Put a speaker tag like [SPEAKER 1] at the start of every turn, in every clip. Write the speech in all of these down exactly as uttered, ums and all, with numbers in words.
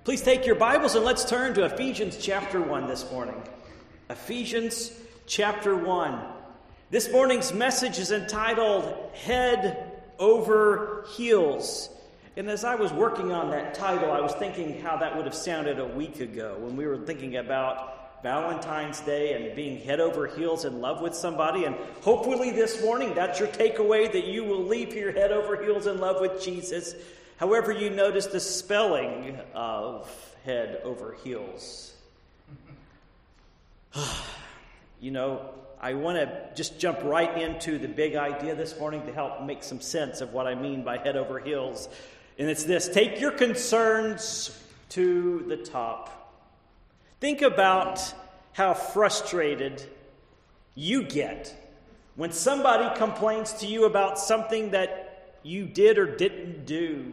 [SPEAKER 1] Please take your Bibles and let's turn to Ephesians chapter one this morning. Ephesians chapter one. This morning's message is entitled Head Over Heels. And as I was working on that title, I was thinking how that would have sounded a week ago when we were thinking about Valentine's Day and being head over heels in love with somebody. And hopefully this morning, that's your takeaway, that you will leave here head over heels in love with Jesus. However, you notice the spelling of head over heels. You know, I want to just jump right into the big idea this morning to help make some sense of what I mean by head over heels. And it's this: take your concerns to the top. Think about how frustrated you get when somebody complains to you about something that you did or didn't do.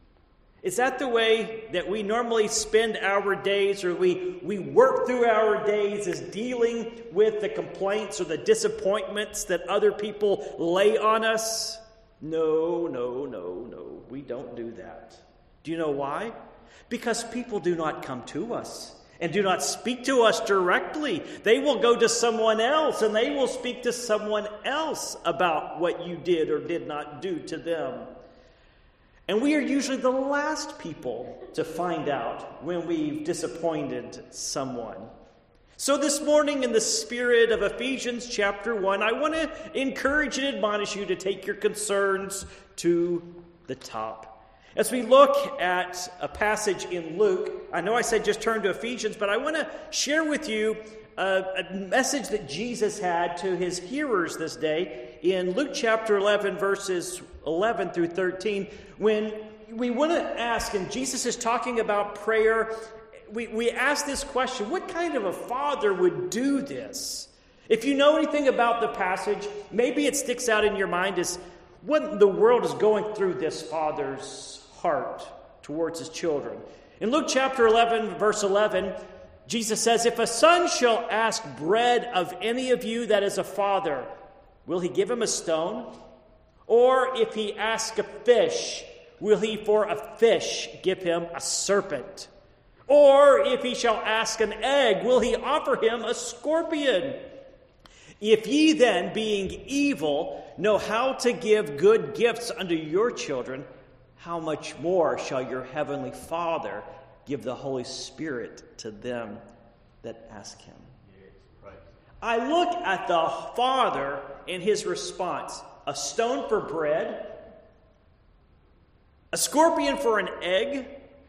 [SPEAKER 1] Is that the way that we normally spend our days, or we, we work through our days, is dealing with the complaints or the disappointments that other people lay on us? No, no, no, no. We don't do that. Do you know why? Because people do not come to us and do not speak to us directly. They will go to someone else, and they will speak to someone else about what you did or did not do to them. And we are usually the last people to find out when we've disappointed someone. So this morning, in the spirit of Ephesians chapter one, I want to encourage and admonish you to take your concerns to the top. As we look at a passage in Luke, I know I said just turn to Ephesians, but I want to share with you a, a message that Jesus had to his hearers this day in Luke chapter eleven, verses eleven through thirteen, when we want to ask, and Jesus is talking about prayer, we, we ask this question: what kind of a father would do this? If you know anything about the passage, maybe it sticks out in your mind as what in the world is going through this father's heart towards his children. In Luke chapter eleven, verse eleven, Jesus says, "If a son shall ask bread of any of you that is a father, will he give him a stone? Or if he ask a fish, will he for a fish give him a serpent? Or if he shall ask an egg, will he offer him a scorpion? If ye then, being evil, know how to give good gifts unto your children, how much more shall your heavenly Father give the Holy Spirit to them that ask him?" I look at the Father in his response. A stone for bread? A scorpion for an egg?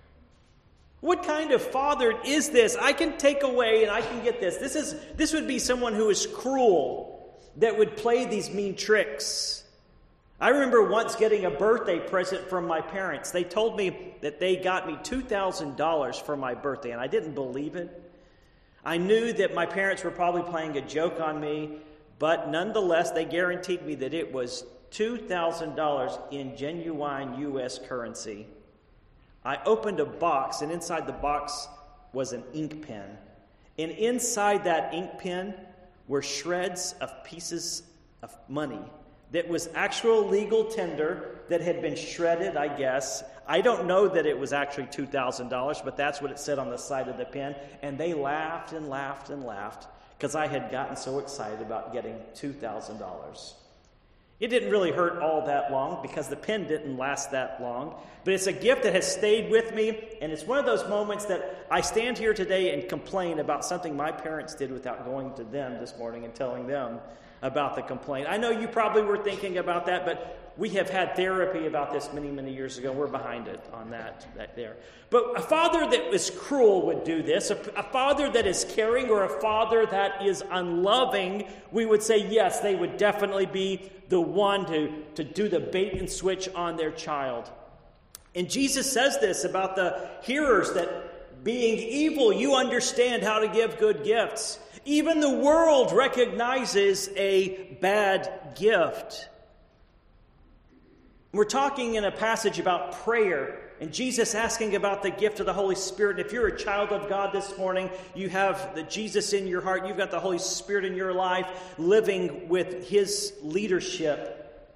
[SPEAKER 1] What kind of father is this? I can take away and I can get this. This is this would be someone who is cruel, that would play these mean tricks. I remember once getting a birthday present from my parents. They told me that they got me two thousand dollars for my birthday, and I didn't believe it. I knew that my parents were probably playing a joke on me, but nonetheless, they guaranteed me that it was two thousand dollars in genuine U S currency. I opened a box, and inside the box was an ink pen. And inside that ink pen were shreds of pieces of money that was actual legal tender that had been shredded, I guess. I don't know that it was actually two thousand dollars, but that's what it said on the side of the pen. And they laughed and laughed and laughed because I had gotten so excited about getting two thousand dollars. It didn't really hurt all that long because the pen didn't last that long. But it's a gift that has stayed with me, and it's one of those moments that I stand here today and complain about something my parents did without going to them this morning and telling them about the complaint. I know you probably were thinking about that, but we have had therapy about this many, many years ago. We're behind it on that, that there. But a father that is cruel would do this. A, a father that is caring, or a father that is unloving, we would say, yes, they would definitely be the one to, to do the bait and switch on their child. And Jesus says this about the hearers, that being evil, you understand how to give good gifts. Even the world recognizes a bad gift. We're talking in a passage about prayer, and Jesus asking about the gift of the Holy Spirit. And if you're a child of God this morning, you have the Jesus in your heart, you've got the Holy Spirit in your life, living with his leadership,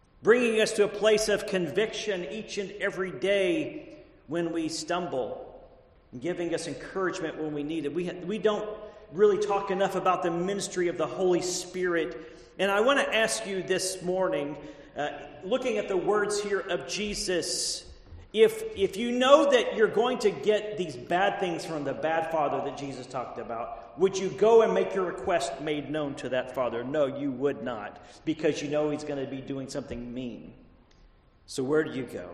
[SPEAKER 1] bringing us to a place of conviction each and every day when we stumble. and giving us encouragement when we need it. We, ha- we don't really talk enough about the ministry of the Holy Spirit. And I want to ask you this morning, uh, looking at the words here of Jesus, if, if you know that you're going to get these bad things from the bad father that Jesus talked about, would you go and make your request made known to that father? No, you would not, because you know he's going to be doing something mean. So where do you go?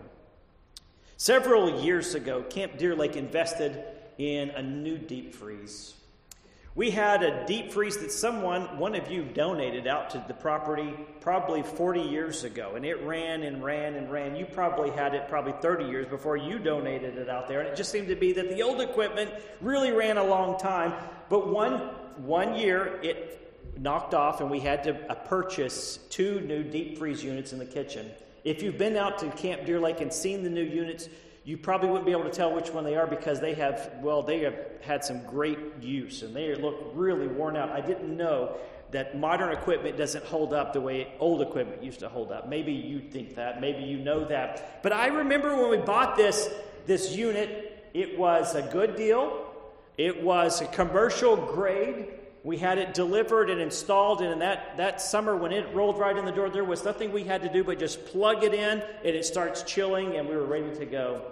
[SPEAKER 1] Several years ago, Camp Deer Lake invested in a new deep freeze. We had a deep freeze that someone, one of you, donated out to the property probably forty years ago. And it ran and ran and ran. You probably had it probably thirty years before you donated it out there. And it just seemed to be that the old equipment really ran a long time. But one, one year, it knocked off and we had to uh, purchase two new deep freeze units in the kitchen. If you've been out to Camp Deer Lake and seen the new units, you probably wouldn't be able to tell which one they are because they have, well, they have had some great use and they look really worn out. I didn't know that modern equipment doesn't hold up the way old equipment used to hold up. Maybe you think that, maybe you know that. But I remember when we bought this, this unit, it was a good deal. It was a commercial grade. We had it delivered and installed, and in that, that summer when it rolled right in the door, there was nothing we had to do but just plug it in, and it starts chilling, and we were ready to go.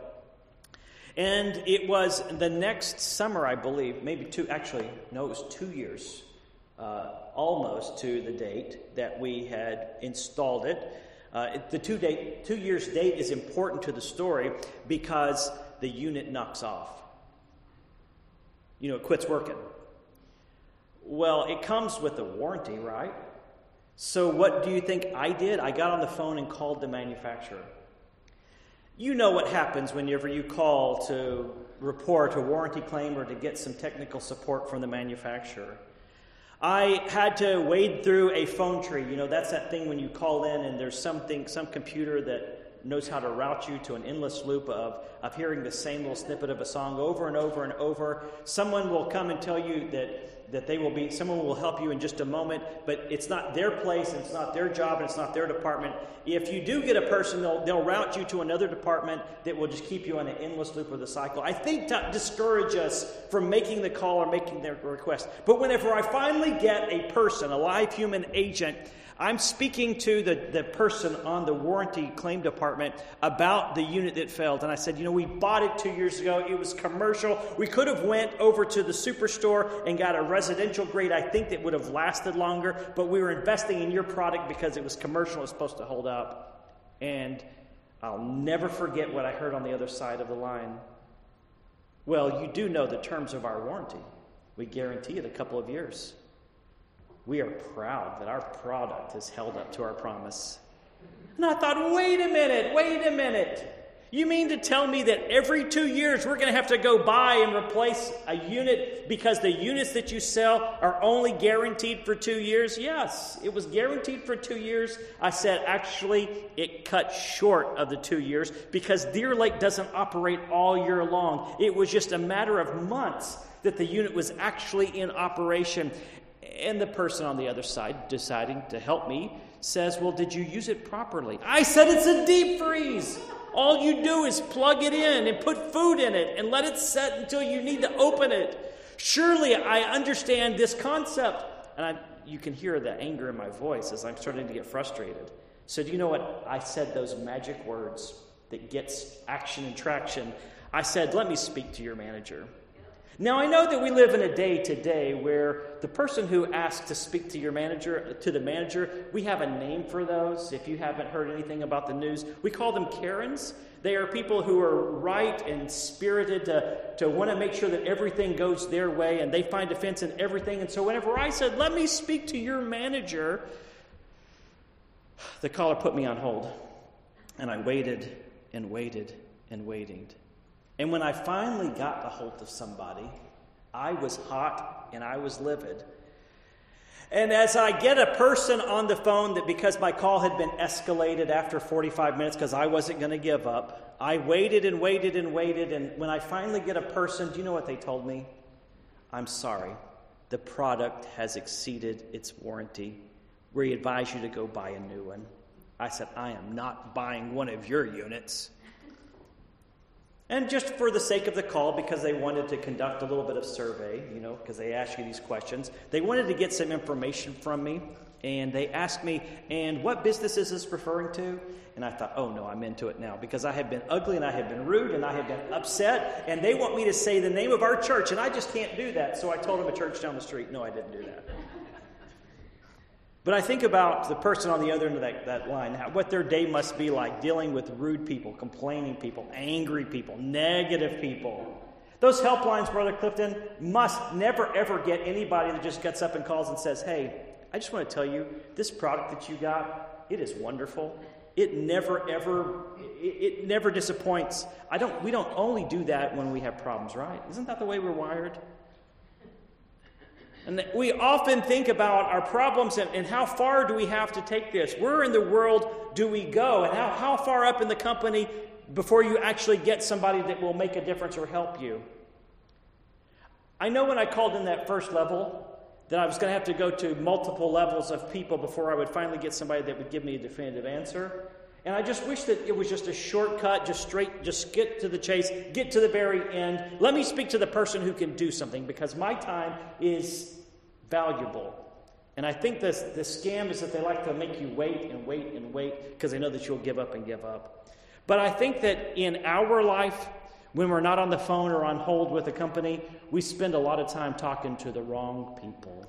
[SPEAKER 1] And it was the next summer, I believe, maybe two, actually, no, it was two years, uh, almost to the date that we had installed it. Uh, the two, date, two years date is important to the story because the unit knocks off. You know, it quits working. Well, it comes with a warranty, right? So what do you think I did? I got on the phone and called the manufacturer. You know what happens whenever you call to report a warranty claim or to get some technical support from the manufacturer. I had to wade through a phone tree. You know, that's that thing when you call in and there's something, some computer that knows how to route you to an endless loop of, of hearing the same little snippet of a song over and over and over. Someone will come and tell you that that they will be, someone will help you in just a moment, but it's not their place, and it's not their job, and it's not their department. If you do get a person, they'll, they'll route you to another department that will just keep you on an endless loop of the cycle. I think to discourage us from making the call or making their request. But whenever I finally get a person, a live human agent, I'm speaking to the, the person on the warranty claim department about the unit that failed. And I said, you know, we bought it two years ago. It was commercial. We could have went over to the superstore and got a residential grade. I think that would have lasted longer. But we were investing in your product because it was commercial. It was supposed to hold up. And I'll never forget what I heard on the other side of the line. Well, you do know the terms of our warranty. We guarantee it a couple of years. We are proud that our product has held up to our promise. And I thought, wait a minute, wait a minute. You mean to tell me that every two years we're going to have to go buy and replace a unit because the units that you sell are only guaranteed for two years? Yes, it was guaranteed for two years. I said, actually, it cut short of the two years because Deer Lake doesn't operate all year long. It was just a matter of months that the unit was actually in operation. And the person on the other side, deciding to help me, says, well, did you use it properly? I said, it's a deep freeze. All you do is plug it in and put food in it and let it set until you need to open it. Surely I understand this concept. And I, you can hear the anger in my voice as I'm starting to get frustrated. So do you know what? I said those magic words that gets action and traction. I said, let me speak to your manager. Now, I know that we live in a day today where the person who asks to speak to your manager, to the manager, we have a name for those. If you haven't heard anything about the news, we call them Karens. They are people who are right and spirited to, to want to make sure that everything goes their way, and they find offense in everything. And so whenever I said, let me speak to your manager, the caller put me on hold. And I waited and waited and waited. And when I finally got a hold of somebody, I was hot and I was livid. And as I get a person on the phone that because my call had been escalated after forty-five minutes because I wasn't going to give up, I waited and waited and waited. And when I finally get a person, do you know what they told me? I'm sorry. The product has exceeded its warranty. We advise you to go buy a new one. I said, I am not buying one of your units. And just for the sake of the call, because they wanted to conduct a little bit of survey, you know, because they ask you these questions, they wanted to get some information from me. And they asked me, and what business is this referring to? And I thought, oh no, I'm into it now, because I have been ugly and I have been rude and I have been upset, and they want me to say the name of our church, and I just can't do that. So I told them a church down the street. No, I didn't do that. But I think about the person on the other end of that, that line, how, what their day must be like, dealing with rude people, complaining people, angry people, negative people. Those helplines, Brother Clifton, must never ever get anybody that just gets up and calls and says, hey, I just want to tell you, this product that you got, it is wonderful. It never, ever, it, it never disappoints. I don't. We don't only do that when we have problems, right? Isn't that the way we're wired? And we often think about our problems and, and how far do we have to take this? Where in the world do we go? And how, how far up in the company before you actually get somebody that will make a difference or help you? I know when I called in that first level, that I was going to have to go to multiple levels of people before I would finally get somebody that would give me a definitive answer. And I just wish that it was just a shortcut, just straight, just get to the chase, get to the very end. Let me speak to the person who can do something, because my time is valuable. And I think this, the scam is that they like to make you wait and wait and wait because they know that you'll give up and give up. But I think that in our life, when we're not on the phone or on hold with a company, we spend a lot of time talking to the wrong people.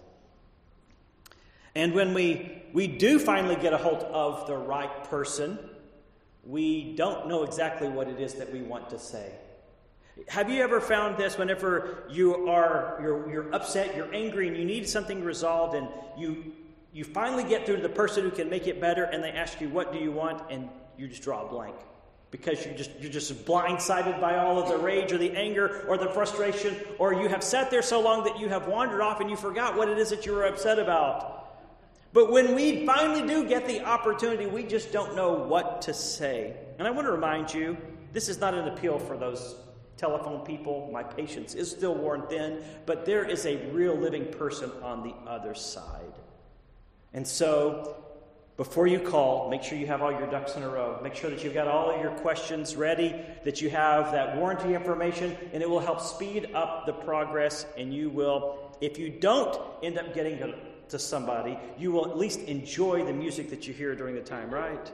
[SPEAKER 1] And when we, we do finally get a hold of the right person, we don't know exactly what it is that we want to say. Have you ever found this whenever you are you're, you're upset, you're angry, and you need something resolved, and you you finally get through to the person who can make it better, and they ask you, what do you want? And you just draw a blank. Because you just, you're just blindsided by all of the rage or the anger or the frustration, or you have sat there so long that you have wandered off and you forgot what it is that you were upset about. But when we finally do get the opportunity, we just don't know what to say. And I want to remind you, this is not an appeal for those telephone people. My patience is still worn thin, but there is a real living person on the other side. And so, before you call, make sure you have all your ducks in a row. Make sure that you've got all of your questions ready, that you have that warranty information, and it will help speed up the progress. And you will, if you don't end up getting to, to somebody, you will at least enjoy the music that you hear during the time, right?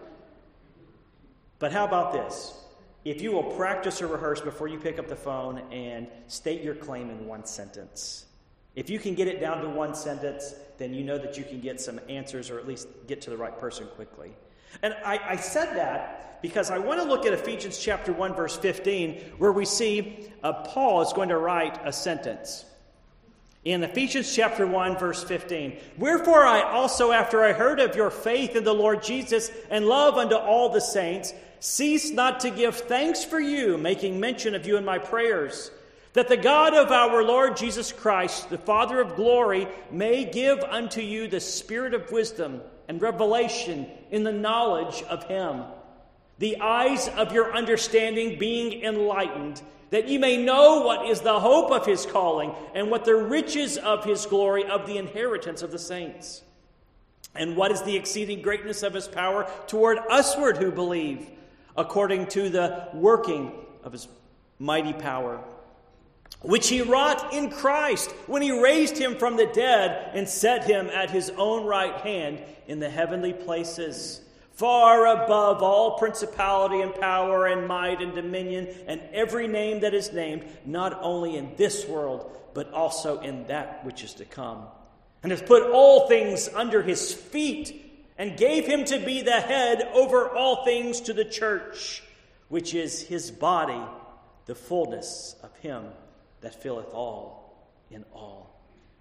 [SPEAKER 1] But how about this? If you will practice or rehearse before you pick up the phone and state your claim in one sentence. If you can get it down to one sentence, then you know that you can get some answers or at least get to the right person quickly. And I, I said that because I want to look at Ephesians chapter one, verse fifteen, where we see uh, Paul is going to write a sentence. In Ephesians chapter one, verse fifteen, wherefore I also, after I heard of your faith in the Lord Jesus and love unto all the saints, cease not to give thanks for you, making mention of you in my prayers, that the God of our Lord Jesus Christ, the Father of glory, may give unto you the spirit of wisdom and revelation in the knowledge of him, the eyes of your understanding being enlightened, that you may know what is the hope of his calling, and what the riches of his glory, of the inheritance of the saints, and what is the exceeding greatness of his power toward usward who believe, according to the working of his mighty power, which he wrought in Christ when he raised him from the dead and set him at his own right hand in the heavenly places, far above all principality and power and might and dominion and every name that is named, not only in this world, but also in that which is to come, and has put all things under his feet, and gave him to be the head over all things to the church, which is his body, the fullness of him that filleth all in all.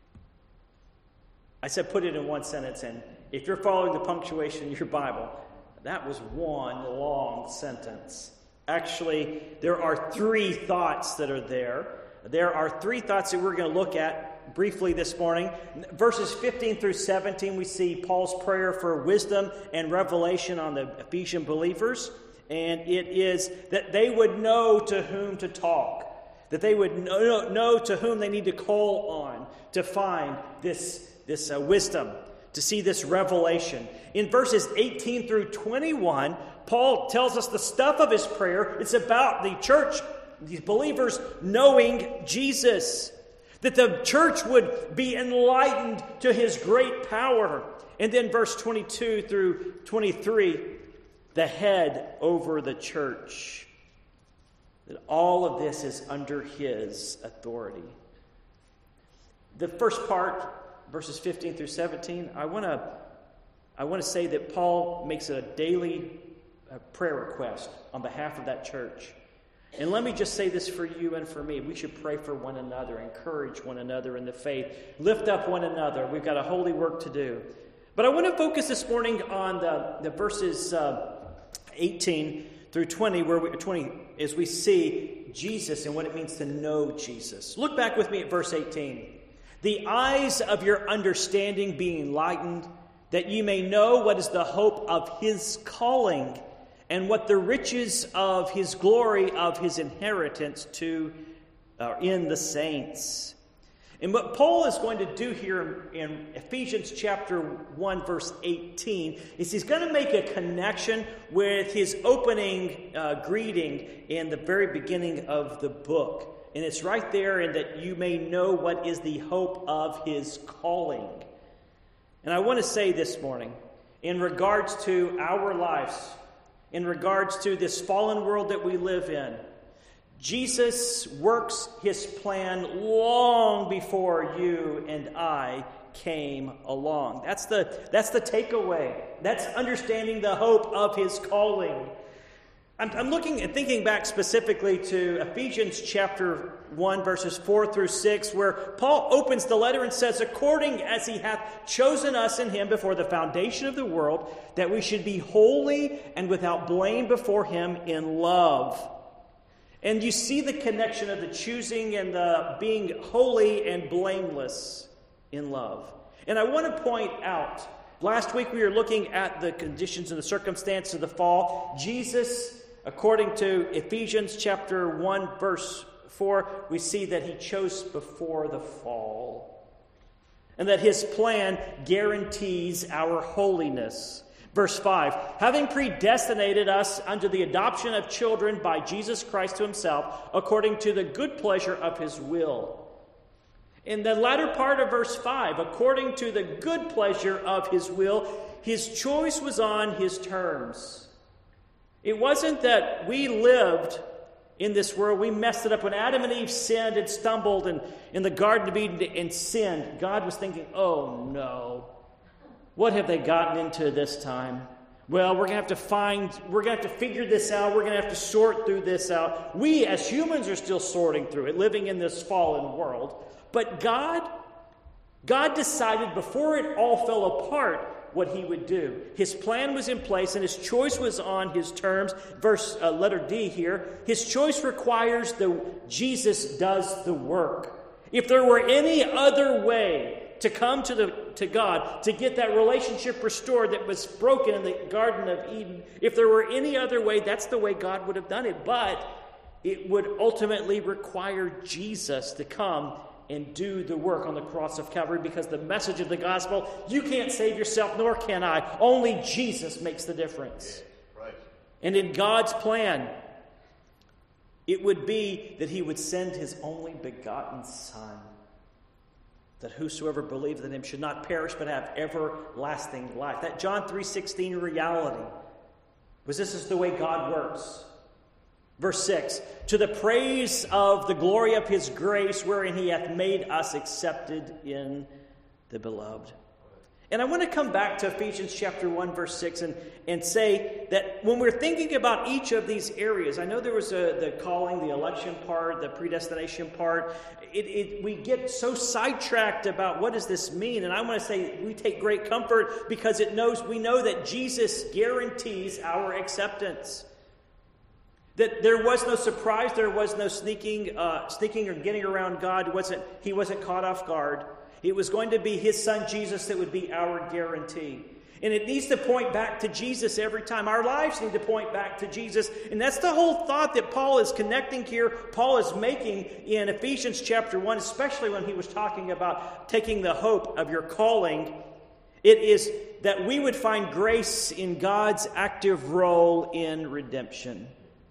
[SPEAKER 1] I said put it in one sentence, and if you're following the punctuation in your Bible, that was one long sentence. Actually, there are three thoughts that are there. There are three thoughts that we're going to look at briefly this morning. Verses fifteen through seventeen, we see Paul's prayer for wisdom and revelation on the Ephesian believers. And it is that they would know to whom to talk, that they would know, know to whom they need to call on to find this, this uh, wisdom, to see this revelation. In verses eighteen through twenty-one, Paul tells us the stuff of his prayer. It's about the church these believers knowing Jesus, that the church would be enlightened to his great power. And then verse twenty-two through twenty-three, the head over the church. That all of this is under his authority. The first part, verses fifteen through seventeen, I want to I want to say that Paul makes a daily uh, prayer request on behalf of that church. And let me just say this for you and for me. We should pray for one another, encourage one another in the faith, lift up one another. We've got a holy work to do. But I want to focus this morning on the, the verses uh, eighteen through twenty, where we, twenty, as we see Jesus and what it means to know Jesus. Look back with me at verse eighteen. The eyes of your understanding being enlightened, that you may know what is the hope of his calling, and what the riches of his glory of his inheritance to uh, in the saints. And what Paul is going to do here in Ephesians chapter one, verse eighteen, is he's going to make a connection with his opening uh, greeting in the very beginning of the book. And it's right there in that you may know what is the hope of his calling. And I want to say this morning, in regards to our lives, in regards to this fallen world that we live in, Jesus works his plan long before you and I came along. That's the, that's the takeaway. That's understanding the hope of his calling. I'm, I'm looking and thinking back specifically to Ephesians chapter one, verses four through six, where Paul opens the letter and says, according as he hath chosen us in him before the foundation of the world, that we should be holy and without blame before him in love. And you see the connection of the choosing and the being holy and blameless in love. And I want to point out, last week we were looking at the conditions and the circumstance of the fall. Jesus, according to Ephesians chapter one, verse four, we see that he chose before the fall. And that his plan guarantees our holiness. Verse five, having predestinated us unto the adoption of children by Jesus Christ to himself, according to the good pleasure of his will. In the latter part of verse five, according to the good pleasure of his will, his choice was on his terms. It wasn't that we lived in this world, we messed it up. When Adam and Eve sinned and stumbled and in the Garden of Eden and sinned, God was thinking, oh no. What have they gotten into this time? Well, we're going to have to find, we're going to have to figure this out. We're going to have to sort through this out. We as humans are still sorting through it, living in this fallen world. But God, God decided before it all fell apart what he would do. His plan was in place and his choice was on his terms. Verse uh, letter D here. His choice requires the Jesus does the work. If there were any other way to come to the to God, to get that relationship restored that was broken in the Garden of Eden, if there were any other way, that's the way God would have done it. But it would ultimately require Jesus to come and do the work on the cross of Calvary, because the message of the gospel, you can't save yourself, nor can I. Only Jesus makes the difference.
[SPEAKER 2] Yeah, right.
[SPEAKER 1] And in God's plan, it would be that he would send his only begotten Son, that whosoever believes in him should not perish but have everlasting life. That John three sixteen reality was this is the way God works. Verse six, to the praise of the glory of his grace, wherein he hath made us accepted in the beloved. And I want to come back to Ephesians chapter one, verse six, and, and say that when we're thinking about each of these areas, I know there was a, the calling, the election part, the predestination part. It, it, we get so sidetracked about what does this mean? And I want to say we take great comfort because it knows we know that Jesus guarantees our acceptance. That there was no surprise, there was no sneaking, uh, sneaking or getting around God. It wasn't, he wasn't caught off guard. It was going to be his son Jesus that would be our guarantee. And it needs to point back to Jesus every time. Our lives need to point back to Jesus. And that's the whole thought that Paul is connecting here. Paul is making in Ephesians chapter one, especially when he was talking about taking the hope of your calling. It is that we would find grace in God's active role in redemption.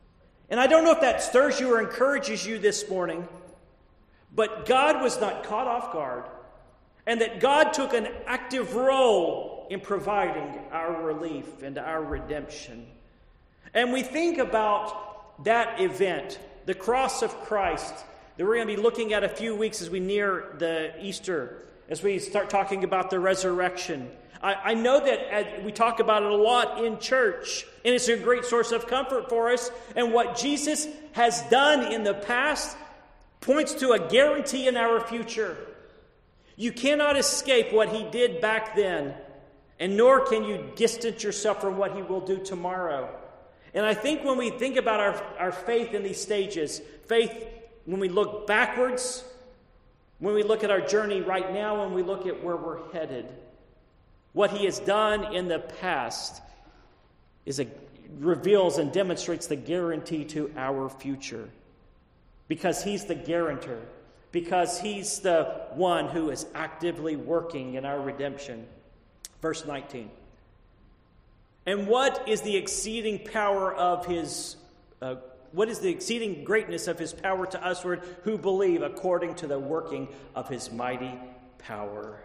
[SPEAKER 1] And I don't know if that stirs you or encourages you this morning, but God was not caught off guard, and that God took an active role in providing our relief and our redemption. And we think about that event, the cross of Christ, that we're going to be looking at a few weeks as we near the Easter, as we start talking about the resurrection. I, I know that as we talk about it a lot in church, and it's a great source of comfort for us. And what Jesus has done in the past points to a guarantee in our future. You cannot escape what he did back then, and nor can you distance yourself from what he will do tomorrow. And I think when we think about our, our faith in these stages, faith when we look backwards, when we look at our journey right now, when we look at where we're headed, what he has done in the past is a, reveals and demonstrates the guarantee to our future. Because he's the guarantor. Because he's the one who is actively working in our redemption. Verse nineteen. And what is the exceeding power of his, uh, what is the exceeding greatness of his power to usward who believe according to the working of his mighty power?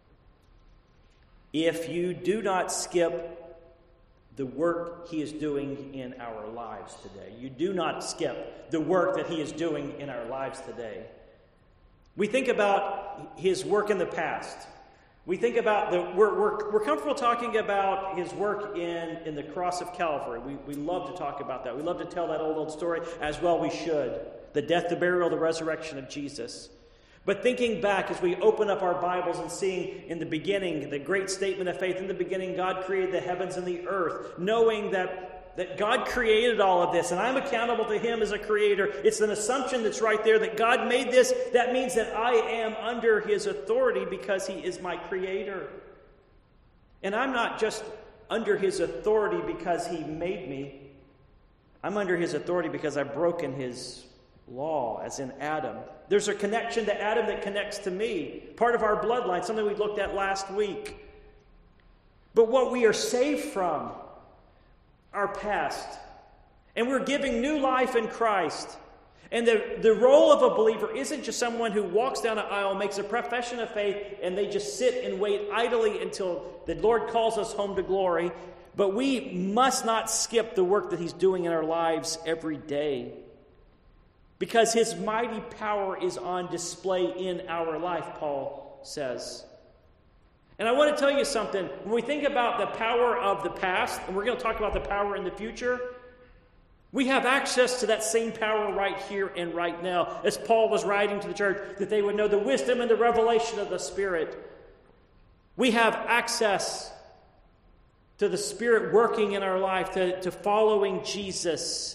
[SPEAKER 1] If you do not skip the work he is doing in our lives today, you do not skip the work that he is doing in our lives today. We think about his work in the past. We think about the, we're, we're, we're comfortable talking about his work in, in the cross of Calvary. We, we love to talk about that. We love to tell that old, old story, as well we should. The death, the burial, the resurrection of Jesus. But thinking back as we open up our Bibles and seeing in the beginning, the great statement of faith, in the beginning God created the heavens and the earth, knowing that, that God created all of this, and I'm accountable to him as a creator. It's an assumption that's right there that God made this. That means that I am under his authority because he is my creator. And I'm not just under his authority because he made me. I'm under his authority because I've broken his law, as in Adam. There's a connection to Adam that connects to me. Part of our bloodline, something we looked at last week. But what we are saved from, our past. And we're giving new life in Christ. And the, the role of a believer isn't just someone who walks down an aisle, makes a profession of faith, and they just sit and wait idly until the Lord calls us home to glory. But we must not skip the work that he's doing in our lives every day. Because his mighty power is on display in our life, Paul says. And I want to tell you something. When we think about the power of the past, and we're going to talk about the power in the future, we have access to that same power right here and right now. As Paul was writing to the church, that they would know the wisdom and the revelation of the Spirit. We have access to the Spirit working in our life, to, to following Jesus.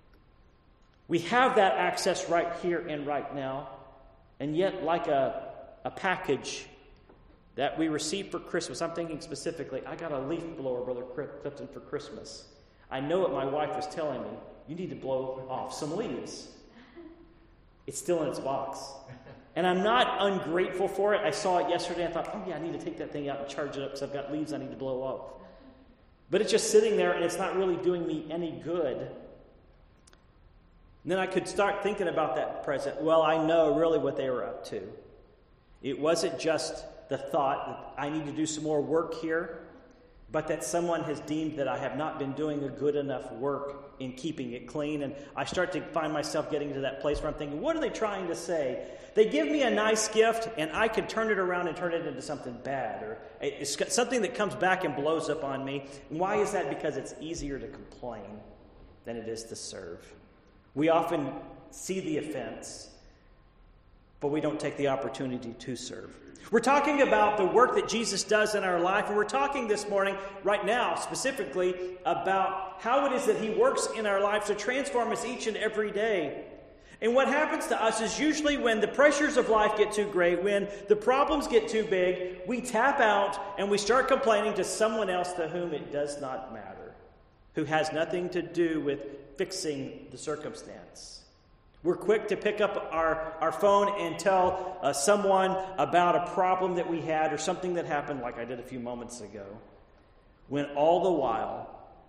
[SPEAKER 1] We have that access right here and right now. And yet, like a, a package that we received for Christmas, I'm thinking specifically, I got a leaf blower, Brother Clifton, for Christmas. I know what my wife was telling me. You need to blow off some leaves. It's still in its box. And I'm not ungrateful for it. I saw it yesterday and I thought, oh yeah, I need to take that thing out and charge it up because I've got leaves I need to blow off. But it's just sitting there and it's not really doing me any good. And then I could start thinking about that present. Well, I know really what they were up to. It wasn't just the thought that I need to do some more work here, but that someone has deemed that I have not been doing a good enough work in keeping it clean. And I start to find myself getting to that place where I'm thinking, what are they trying to say? They give me a nice gift, and I could turn it around and turn it into something bad, or it's something that comes back and blows up on me. And why is that? Because it's easier to complain than it is to serve. We often see the offense, but we don't take the opportunity to serve. We're talking about the work that Jesus does in our life, and we're talking this morning, right now, specifically, about how it is that he works in our lives to transform us each and every day. And what happens to us is usually when the pressures of life get too great, when the problems get too big, we tap out and we start complaining to someone else to whom it does not matter, who has nothing to do with fixing the circumstance. We're quick to pick up our, our phone and tell uh, someone about a problem that we had or something that happened like I did a few moments ago, when all the while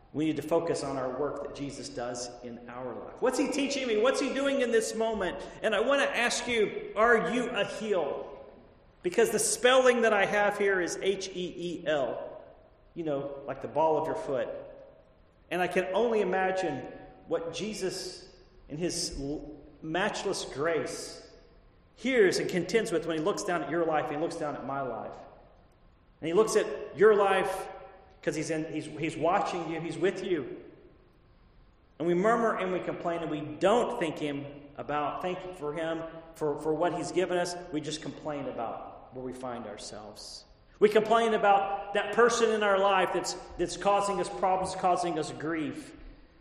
[SPEAKER 1] We need to focus on our work that Jesus does in our life. What's he teaching me? What's he doing in this moment? And I want to ask you, are you a heel? Because the spelling that I have here is H E E L. You know, like the ball of your foot. And I can only imagine what Jesus, in his matchless grace, hears and contends with when he looks down at your life and he looks down at my life. And he looks at your life because he's, in, he's, he's watching you, he's with you. And we murmur and we complain and we don't thank him about, thank you for him, for, for what he's given us. We just complain about where we find ourselves. We complain about that person in our life that's, that's causing us problems, causing us grief.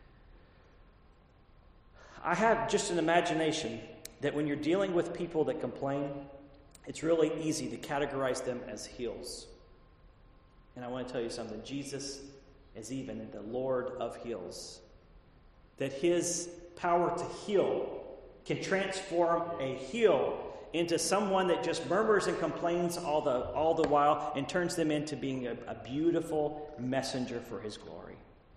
[SPEAKER 1] I have just an imagination that when you're dealing with people that complain, it's really easy to categorize them as heels. And I want to tell you something. Jesus is even the Lord of heels. That his power to heal can transform a heel into someone that just murmurs and complains all the all the while and turns them into being a, a beautiful messenger for his glory.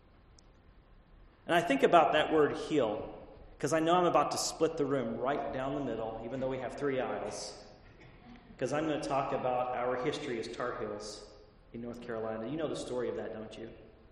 [SPEAKER 1] And I think about that word heal because I know I'm about to split the room right down the middle, even though we have three aisles, because I'm going to talk about our history as Tar Heels in North Carolina. You know the story of that, don't you?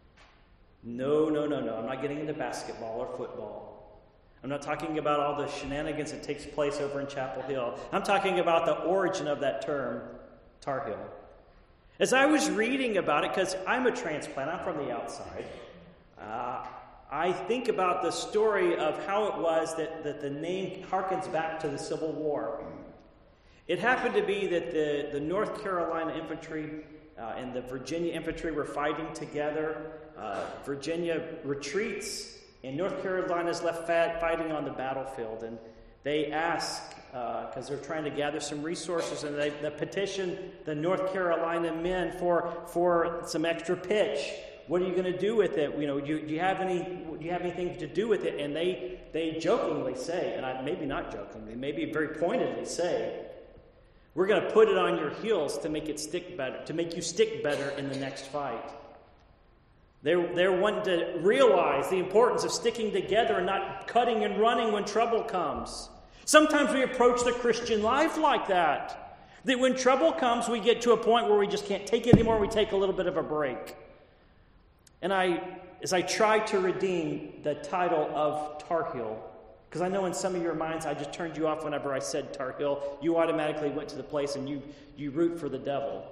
[SPEAKER 1] No, no, no, no. I'm not getting into basketball or football. I'm not talking about all the shenanigans that takes place over in Chapel Hill. I'm talking about the origin of that term, Tar Heel. As I was reading about it, because I'm a transplant, I'm from the outside, uh, I think about the story of how it was that, that the name harkens back to the Civil War. It happened to be that the, the North Carolina infantry uh, and the Virginia infantry were fighting together. Uh, Virginia retreats, and North Carolina's left fighting on the battlefield. And they ask, because uh, they're trying to gather some resources, and they, they petition the North Carolina men for, for some extra pitch. What are you going to do with it? You know, do you, do you have any? Do you have anything to do with it? And they they jokingly say, and I, maybe not jokingly, maybe very pointedly say, we're going to put it on your heels to make it stick better, to make you stick better in the next fight. They're, they're wanting to realize the importance of sticking together and not cutting and running when trouble comes. Sometimes we approach the Christian life like that. That when trouble comes, we get to a point where we just can't take it anymore. We take a little bit of a break. And I, as I try to redeem the title of Tar Heel, because I know in some of your minds I just turned you off whenever I said Tar Heel. You automatically went to the place and you, you root for the devil.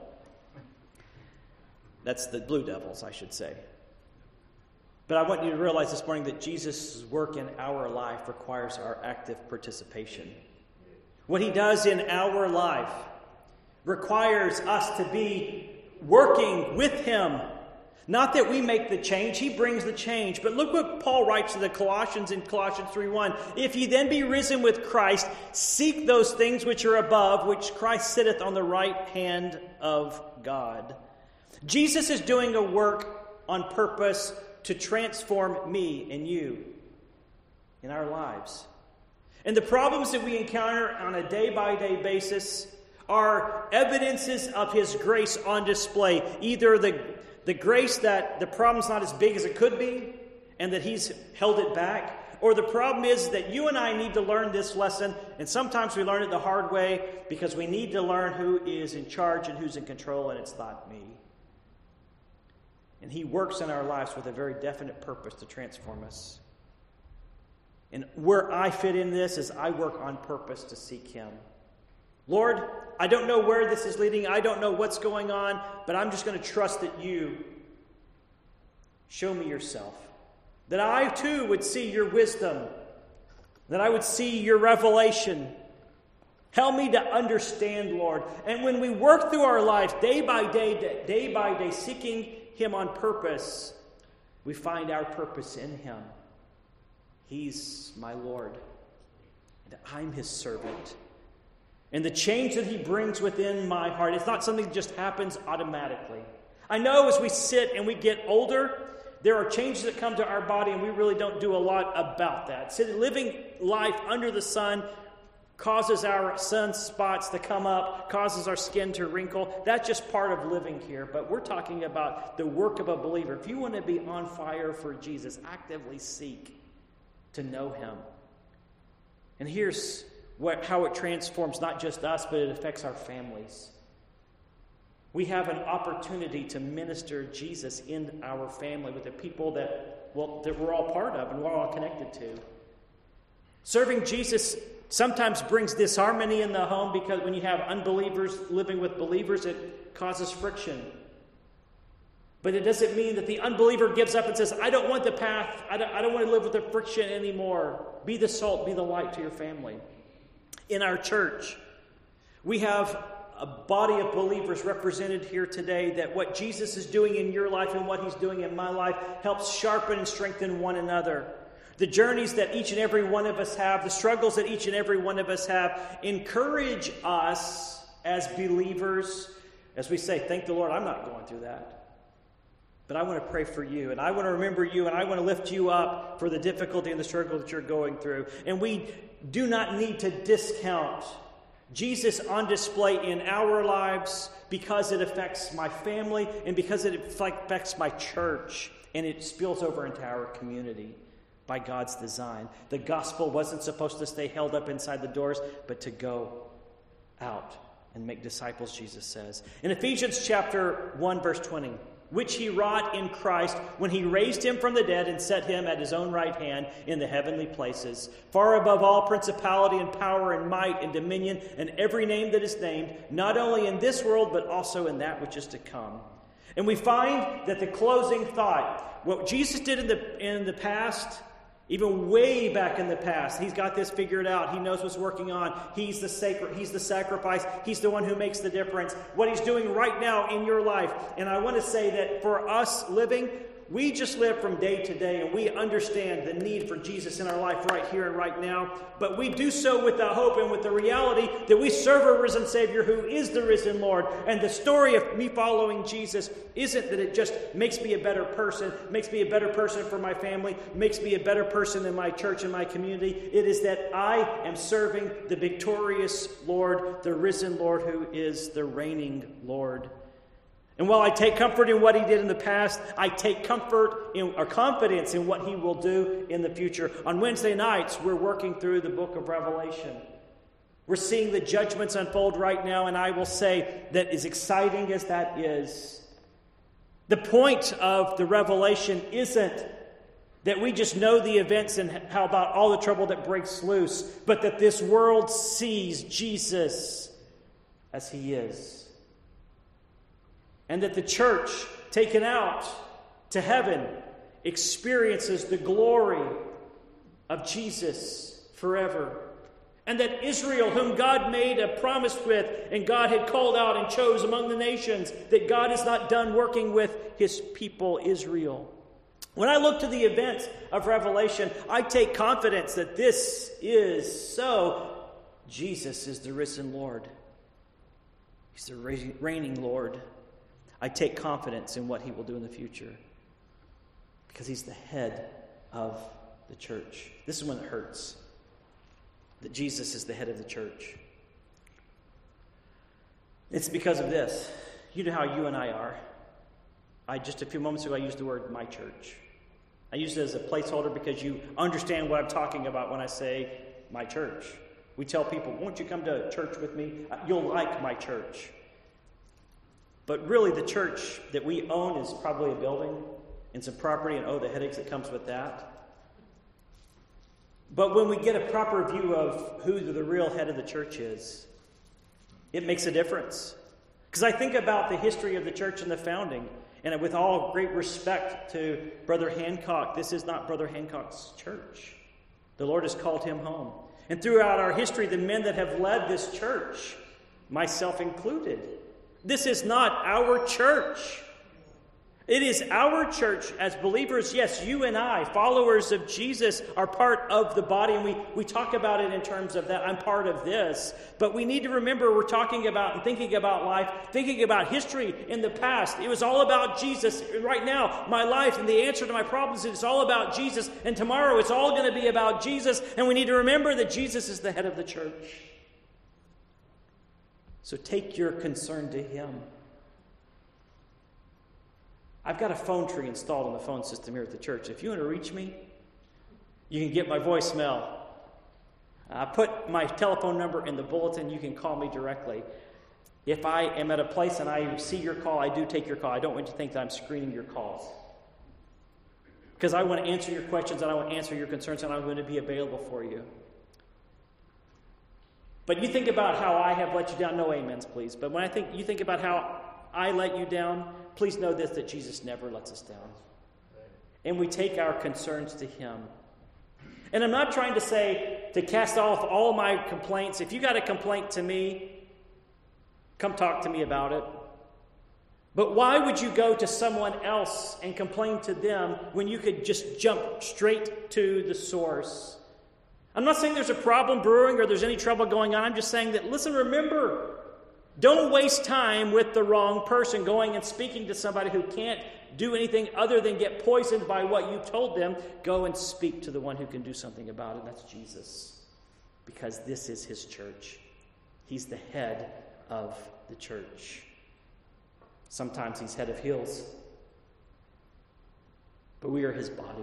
[SPEAKER 1] That's the Blue Devils, I should say. But I want you to realize this morning that Jesus' work in our life requires our active participation. What he does in our life requires us to be working with him. Not that we make the change, he brings the change. But look what Paul writes to the Colossians in Colossians three one. If ye then be risen with Christ, seek those things which are above, which Christ sitteth on the right hand of God. Jesus is doing a work on purpose to transform me and you in our lives. And the problems that we encounter on a day-by-day basis are evidences of his grace on display. Either the, the grace that the problem's not as big as it could be and that he's held it back, or the problem is that you and I need to learn this lesson, and sometimes we learn it the hard way because we need to learn who is in charge and who's in control, and it's not me. And he works in our lives with a very definite purpose to transform us. And where I fit in this is I work on purpose to seek him. Lord, I don't know where this is leading. I don't know what's going on, but I'm just going to trust that you show me yourself. That I too would see your wisdom. That I would see your revelation. Help me to understand, Lord. And when we work through our life day by day, day by day, seeking him on purpose, we find our purpose in him. He's my Lord, and I'm his servant. And the change that he brings within my heart, it's not something that just happens automatically. I know as we sit and we get older, there are changes that come to our body, and we really don't do a lot about that. So living life under the sun, causes our sunspots to come up, causes our skin to wrinkle. That's just part of living here. But we're talking about the work of a believer. If you want to be on fire for Jesus, actively seek to know him. And here's what, how it transforms not just us, but it affects our families. We have an opportunity to minister Jesus in our family with the people that, well, that we're all part of and we're all connected to. Serving Jesus sometimes brings disharmony in the home because when you have unbelievers living with believers, it causes friction. But it doesn't mean that the unbeliever gives up and says, I don't want the path. I don't, I don't want to live with the friction anymore. Be the salt, be the light to your family. In our church, we have a body of believers represented here today that what Jesus is doing in your life and what he's doing in my life helps sharpen and strengthen one another. The journeys that each and every one of us have, the struggles that each and every one of us have, encourage us as believers, as we say, thank the Lord, I'm not going through that. But I want to pray for you, and I want to remember you, and I want to lift you up for the difficulty and the struggle that you're going through. And we do not need to discount Jesus on display in our lives because it affects my family and because it affects my church, and it spills over into our community by God's design. The gospel wasn't supposed to stay held up inside the doors, but to go out and make disciples, Jesus says. In Ephesians chapter one, verse twenty, which he wrought in Christ when he raised him from the dead and set him at his own right hand in the heavenly places, far above all principality and power and might and dominion and every name that is named, not only in this world, but also in that which is to come. And we find that the closing thought, what Jesus did in the, in the past, even way back in the past, he's got this figured out. He knows what's working on. He's the sacred, he's the sacrifice. He's the one who makes the difference. What he's doing right now in your life. And I want to say that for us living, we just live from day to day, and we understand the need for Jesus in our life right here and right now. But we do so with the hope and with the reality that we serve a risen Savior who is the risen Lord. And the story of me following Jesus isn't that it just makes me a better person, makes me a better person for my family, makes me a better person in my church and my community. It is that I am serving the victorious Lord, the risen Lord who is the reigning Lord. And while I take comfort in what he did in the past, I take comfort in, or confidence in what he will do in the future. On Wednesday nights, we're working through the book of Revelation. We're seeing the judgments unfold right now, and I will say that as exciting as that is, the point of the Revelation isn't that we just know the events and how about all the trouble that breaks loose, but that this world sees Jesus as he is. And that the church, taken out to heaven, experiences the glory of Jesus forever. And that Israel, whom God made a promise with, and God had called out and chose among the nations, that God is not done working with his people, Israel. When I look to the events of Revelation, I take confidence that this is so. Jesus is the risen Lord. He's the reigning Lord. I take confidence in what he will do in the future because he's the head of the church. This is when it hurts, that Jesus is the head of the church. It's because of this. You know how you and I are. I just a few moments ago I used the word my church. I use it as a placeholder because you understand what I'm talking about when I say my church. We tell people, won't you come to church with me? You'll like my church. But really, the church that we own is probably a building and some property, and oh, the headaches that comes with that. But when we get a proper view of who the real head of the church is, it makes a difference. Because I think about the history of the church and the founding, and with all great respect to Brother Hancock, this is not Brother Hancock's church. The Lord has called him home. And throughout our history, the men that have led this church, myself included, this is not our church. It is our church as believers. Yes, you and I, followers of Jesus, are part of the body. And we, we talk about it in terms of that. I'm part of this. But we need to remember we're talking about and thinking about life, thinking about history in the past. It was all about Jesus. Right now, my life and the answer to my problems is all about Jesus. And tomorrow it's all going to be about Jesus. And we need to remember that Jesus is the head of the church. So take your concern to him. I've got a phone tree installed on the phone system here at the church. If you want to reach me, you can get my voicemail. I put my telephone number in the bulletin. You can call me directly. If I am at a place and I see your call, I do take your call. I don't want you to think that I'm screening your calls. Because I want to answer your questions and I want to answer your concerns and I'm going to be available for you. But you think about how I have let you down. No amens, please. But when I think you think about how I let you down, please know this, that Jesus never lets us down. And we take our concerns to him. And I'm not trying to say to cast off all my complaints. If you got a complaint to me, come talk to me about it. But why would you go to someone else and complain to them when you could just jump straight to the source? I'm not saying there's a problem brewing or there's any trouble going on. I'm just saying that, listen, remember, don't waste time with the wrong person going and speaking to somebody who can't do anything other than get poisoned by what you told them. Go and speak to the one who can do something about it. That's Jesus. Because this is his church. He's the head of the church. Sometimes he's head of hills. But we are his body.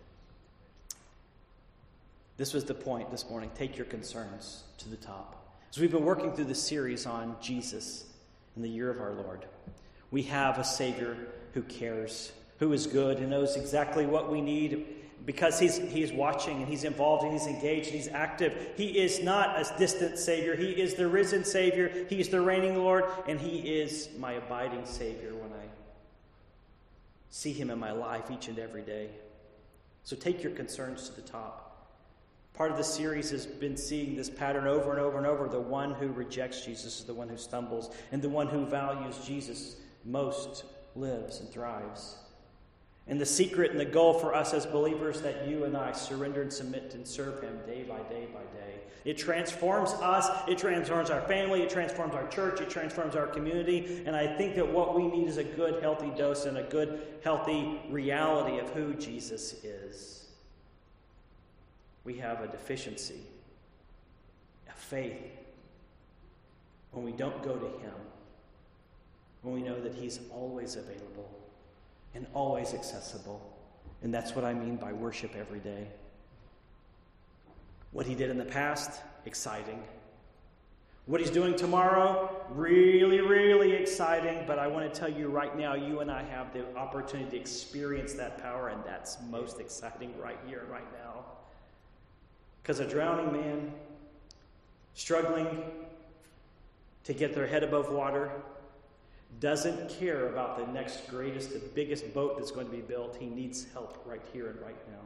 [SPEAKER 1] This was the point this morning. Take your concerns to the top. So we've been working through this series on Jesus in the year of our Lord. We have a Savior who cares, who is good, and knows exactly what we need because he's, he's watching and he's involved and he's engaged and he's active. He is not a distant Savior. He is the risen Savior. He is the reigning Lord, and he is my abiding Savior when I see him in my life each and every day. So take your concerns to the top. Part of the series has been seeing this pattern over and over and over. The one who rejects Jesus is the one who stumbles, and the one who values Jesus most lives and thrives. And the secret and the goal for us as believers that you and I surrender and submit and serve him day by day by day. It transforms us, it transforms our family, it transforms our church, it transforms our community. And I think that what we need is a good, healthy dose and a good, healthy reality of who Jesus is. We have a deficiency, a faith, when we don't go to him, when we know that he's always available and always accessible. And that's what I mean by worship every day. What he did in the past, exciting. What he's doing tomorrow, really, really exciting. But I want to tell you right now, you and I have the opportunity to experience that power, and that's most exciting right here, right now. Because a drowning man, struggling to get their head above water, doesn't care about the next greatest, the biggest boat that's going to be built. He needs help right here and right now.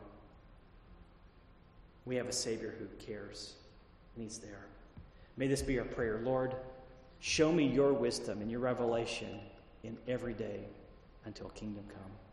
[SPEAKER 1] We have a Savior who cares, and he's there. May this be our prayer. Lord, show me your wisdom and your revelation in every day until kingdom come.